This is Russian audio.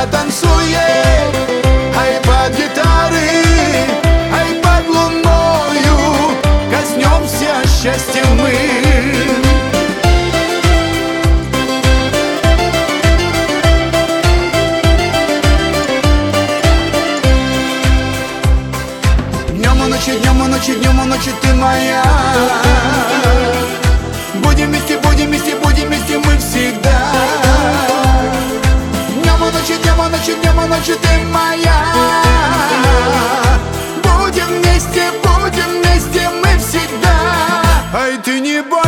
затанцуем, ай, под гитары, ай, под луною коснемся счастья мы. Днем и ночью, днем и ночью, днем и ночью ты моя. Будем вместе, будем вместе, будем вместе мы всегда. Днем и ночью, днем и ночью, днем и ночью ты моя. Будем вместе мы всегда. Ай, ты не бойся.